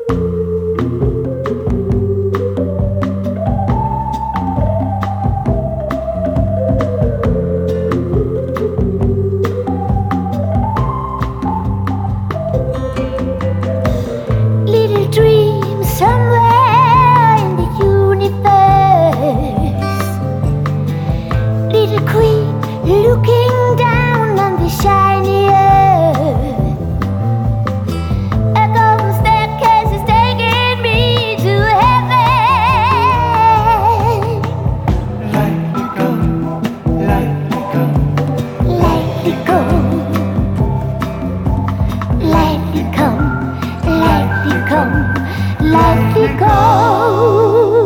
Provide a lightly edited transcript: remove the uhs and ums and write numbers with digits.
Little dream somewhere in the universe. Little queen looking down on the shiny earth. A golden staircase is taking me to heaven. Lightly go, lightly go, Lightly go, lightly come, lightly come, lightly go.